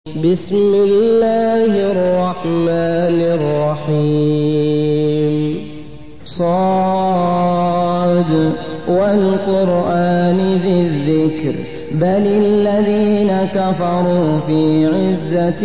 بسم الله الرحمن الرحيم صاد والقرآن ذي الذكر بل الذين كفروا في عزة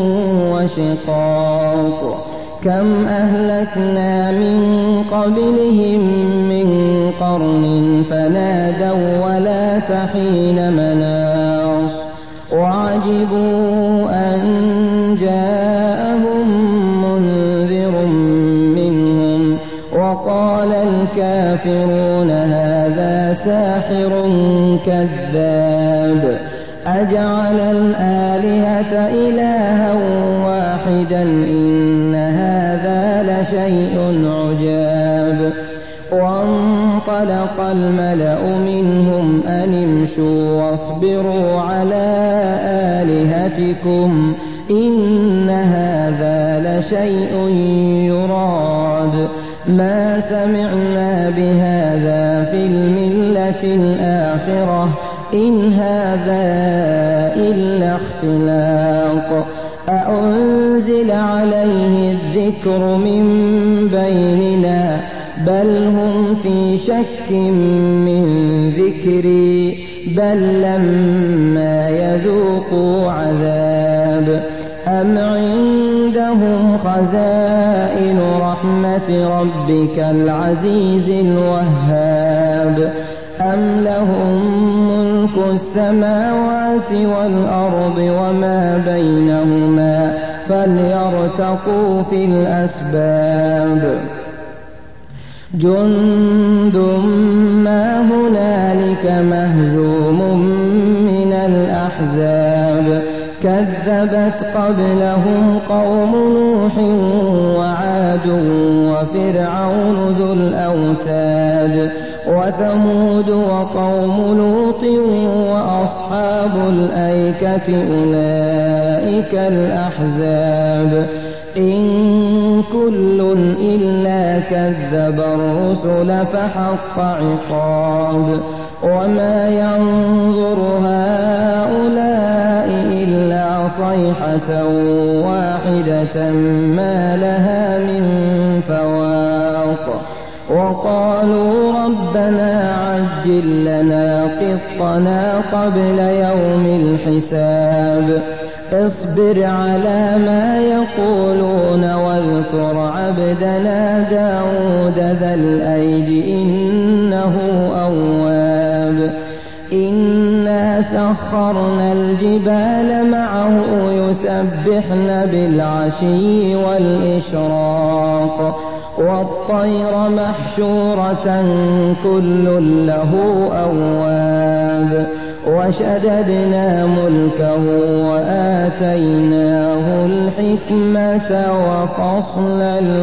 وشقاق كم أهلكنا من قبلهم من قرن فنادوا ولا تحين مناص وعجبوا أن جاءهم منذر منهم وقال الكافرون هذا ساحر كذاب أجعل الآلهة إلها واحدا إن هذا لشيء عجاب وانطلق الملأ منهم أن امشوا واصبروا على آلهتكم إن هذا لشيء يراد ما سمعنا بهذا في الملة الآخرة إن هذا إلا اختلاق أأنزل عليه الذكر من بيننا بل هم في شك من ذكري بل لما يذوقوا عذاب أم عندهم خزائن رحمة ربك العزيز الوهاب أم لهم ملك السماوات والأرض وما بينهما فليرتقوا في الأسباب جند ما هنالك مهزوم من الأحزاب كذبت قبلهم قوم نوح وعاد وفرعون ذو الأوتاد وثمود وقوم لوط وأصحاب الأيكة أولئك الأحزاب إن كل إلا كذب الرسل فحق عقاب وما ينظر هؤلاء إلا صيحة واحدة ما لها من فواق وقالوا ربنا عجل لنا قطنا قبل يوم الحساب اصبر على ما يقولون واذكر عبدنا داود ذا الأيد إنه أواب إنا سخرنا الجبال معه يسبحن بالعشي والإشراق والطير محشورة كل له أواب وشددنا ملكه وآتيناه الحكمة وفصل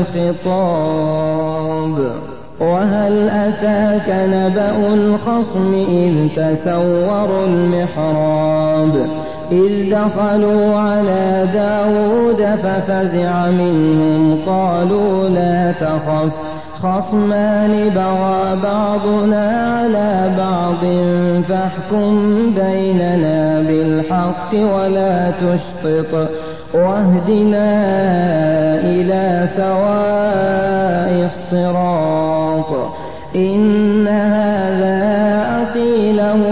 الخطاب وهل أتاك نبأ الخصم إذ تسوروا المحراب إذ دخلوا على داود ففزع منهم قالوا لا تخف خصمان بغى بعضنا على بعض فاحكم بيننا بالحق ولا تشطط واهدنا إلى سواء الصراط إن هذا أخي له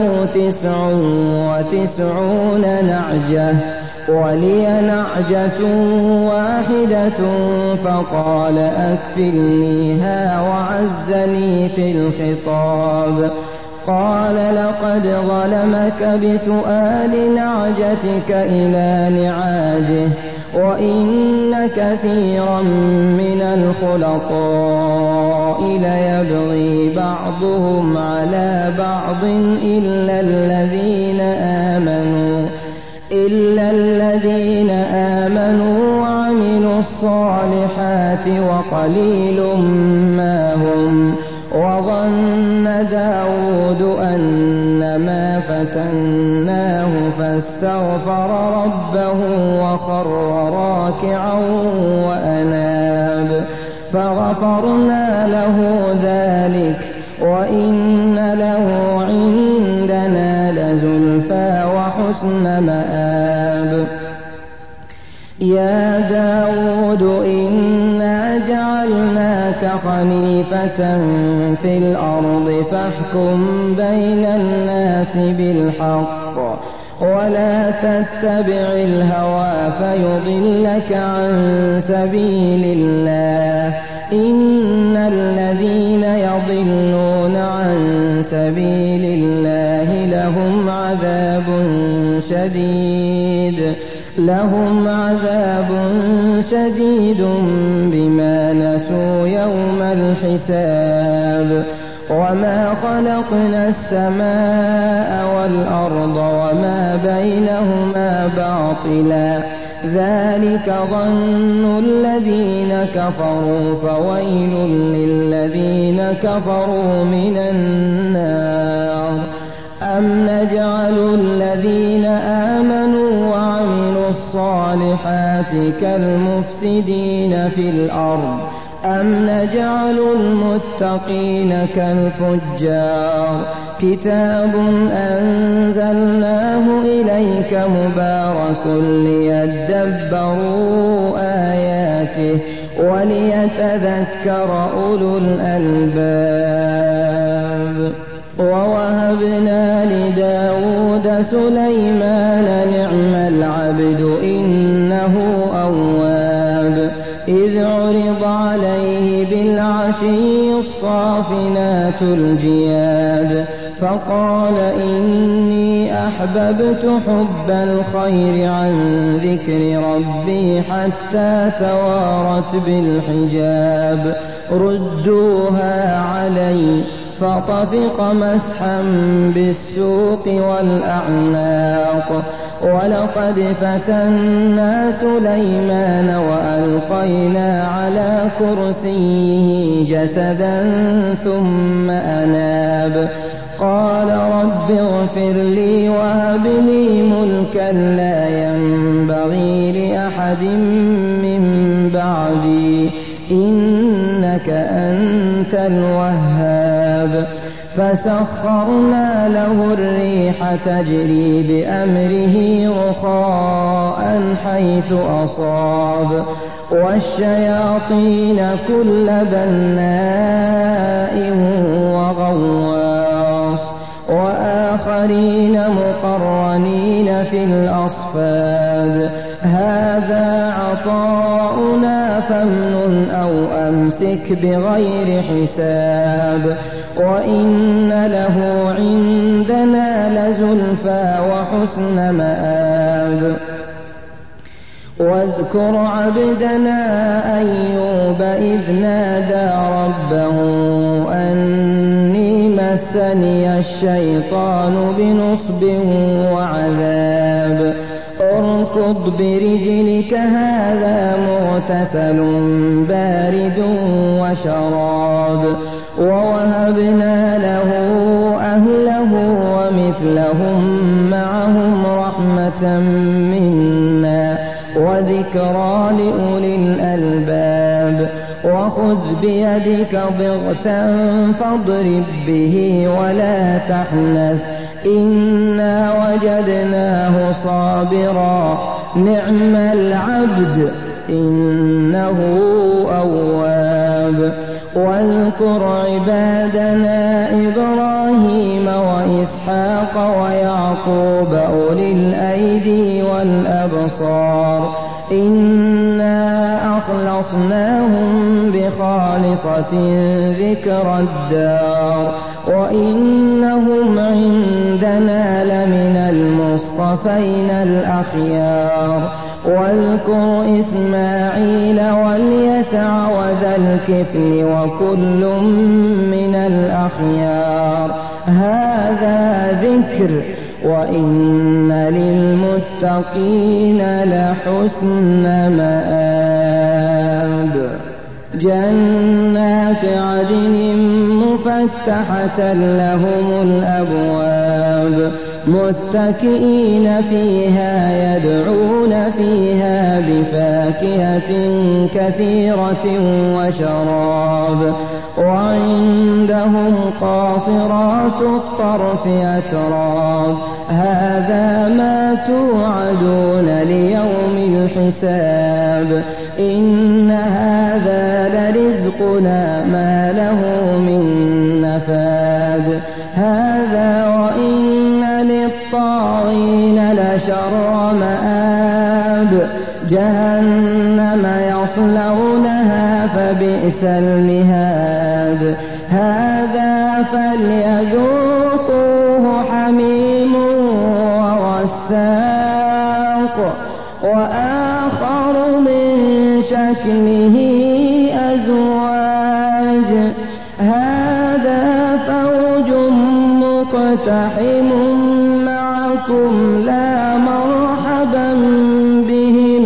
99 نعجة ولي نعجة واحدة فقال أكفلنيها وعزني في الخطاب قال لقد ظلمك بسؤال نعجتك إلى نعاجه وإن كثيرا من الخلطاء ليبغي بعضهم على بعض إلا الذين آمنوا وعملوا الصالحات وقليل ما هم وظن داود أنما فتناه فاستغفر ربه وخر راكعا وأناب فغفرنا له ذلك وإن له عندنا لزلفى وحسن مآب يا داود إنا جعلناك خليفة في الأرض فاحكم بين الناس بالحق ولا تتبع الهوى فيضلك عن سبيل الله إن الذين يضلون عن سبيل الله لهم عذاب شديد بما نسوا يوم الحساب وما خلقنا السماء والأرض وما بينهما باطلا ذلك ظن الذين كفروا فويل للذين كفروا من النار أم نجعل الذين آمنوا وعملوا الصالحات كالمفسدين في الأرض أم نجعل المتقين كالفجار كتاب أنزلناه إليك مبارك ليدبروا آياته وليتذكر أولو الألباب ووهبنا لداود سليمان نعم العبد إنه أواب إذ عرض عليه بالعشي الصافنات الجياد فقال إني أحببت حب الخير عن ذكر ربي حتى توارت بالحجاب ردوها علي فطفق مسحا بالسوق والأعناق ولقد فتنا سليمان وألقينا على كرسيه جسدا ثم أناب قال رب اغفر لي وهب لي ملكا لا ينبغي لأحد من بعدي إنك أنت الوهاب فسخرنا له الريح تجري بأمره رخاء حيث أصاب والشياطين كل بناء وغواص وآخرين مقرنين في الأصفاد هذا عطاؤنا فامنن أو أمسك بغير حساب وإن له عندنا لزلفى وحسن مآب واذكر عبدنا أيوب إذ نادى ربه أني مسني الشيطان بنصب وعذاب اركض برجلك هذا مغتسل بارد وشراب ووهبنا له أهله ومثلهم معهم رحمة منا وذكرى لأولي الألباب وخذ بيدك ضغثا فاضرب به ولا تحنث إنا وجدناه صابرا نعم العبد إنه أواب واذكر عبادنا إبراهيم وإسحاق ويعقوب أولي الأيدي والأبصار إنا أخلصناهم بخالصة ذكر الدار وإنهم عندنا لمن المصطفين الأخيار واذكر إسماعيل واليسع وذا الكفل وكل من الأخيار هذا ذكر وإن للمتقين لحسن مآب جنات عدن مفتحة لهم الأبواب متكئين فيها يدعون فيها بفاكهة كثيرة وشراب وعندهم قاصرات الطرف أتراب هذا ما توعدون ليوم الحساب إن هذا لرزقنا ما له من نفاد هذا وإن للطاغين لشر مآب جهنم يصلونها فبئس المهاد هذا فليذوقوه حميم وغساق وآخر من شكله أزواج هذا فوج مقتحم معكم لا مرحبا بهم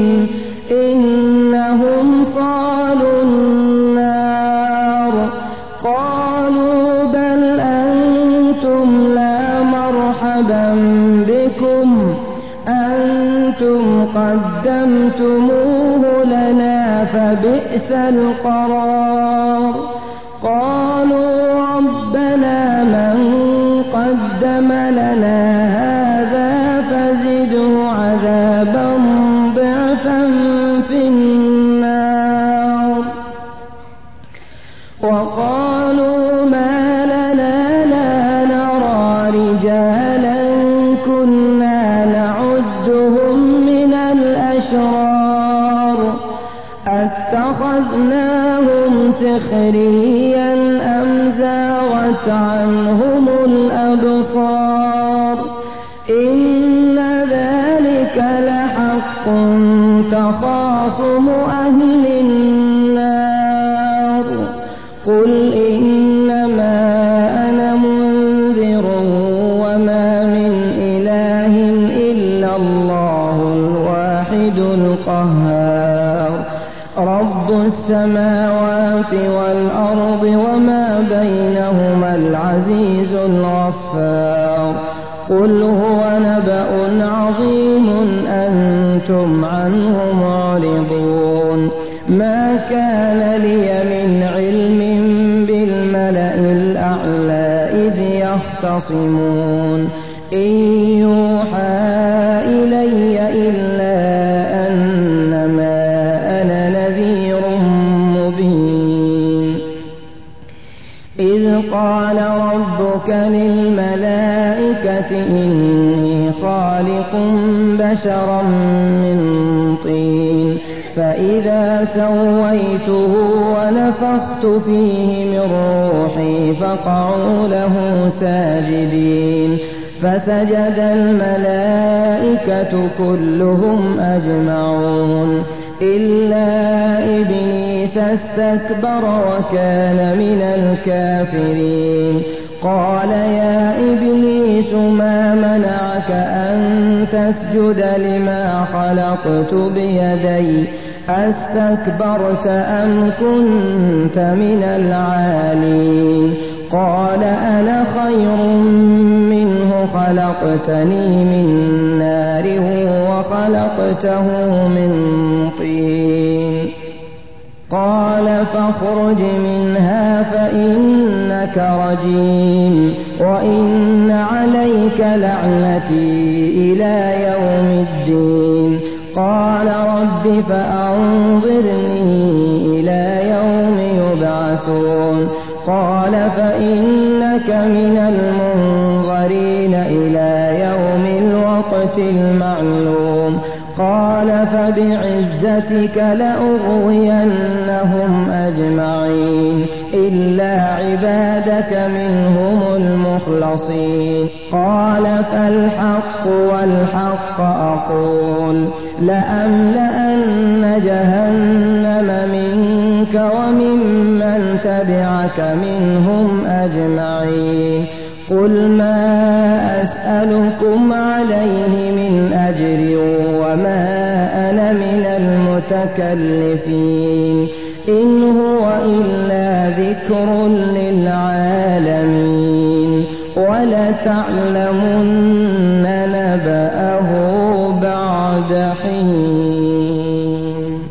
إنهم صالوا النار قالوا بل أنتم لا مرحبا بكم أنتم قدمتموه لنا فبئس القرار قالوا ربنا من قدم لنا هذا فزده عذابا ضعفا في النار وقالوا ما لنا لا نرى رجالا كنا نعدهم من الأشرار أتخذناهم سخريا أم زاغت عنهم الأبصار إن ذلك لحق تخاصم أهل النار قل إنما أنا منذر وما من إله إلا الله الواحد القهار رب السماوات والأرض وما بينهما العزيز الغفار قل هو نبأ عظيم أنتم عنه معرضون ما كان لي من علم بالملأ الأعلى إذ يختصمون إن يوحى إلي إلا أنما أنا نذير مبين إذ قال ربك للملائكة إني خالق بشرا من طين فإذا سويته ونفخت فيه من روحي فقعوا له ساجدين فسجد الملائكة كلهم أجمعون إلا إبليس استكبر وكان من الكافرين قال يا إبليس ما منعك أن تسجد لما خلقت بيدي أستكبرت أم كنت من العالين قال أنا خير منه خلقتني من نار وخلقته من طين قال فاخرج منها فإنك رجيم وإن عليك لعنتي إلى يوم الدين قال رب فأنظرني إلى يوم يبعثون قال فإنك من المنظرين إلى يوم الوقت المعلوم قال فبعزتك لأغوينهم أجمعين إلا عبادك منهم المخلصين قال فالحق والحق أقول لأملأن جهنم منك وممن تبعك منهم أجمعين قل ما أسألكم عليه من أجر وما أنا من المتكلفين إن هو إلا ذكر للعالمين ولتعلمن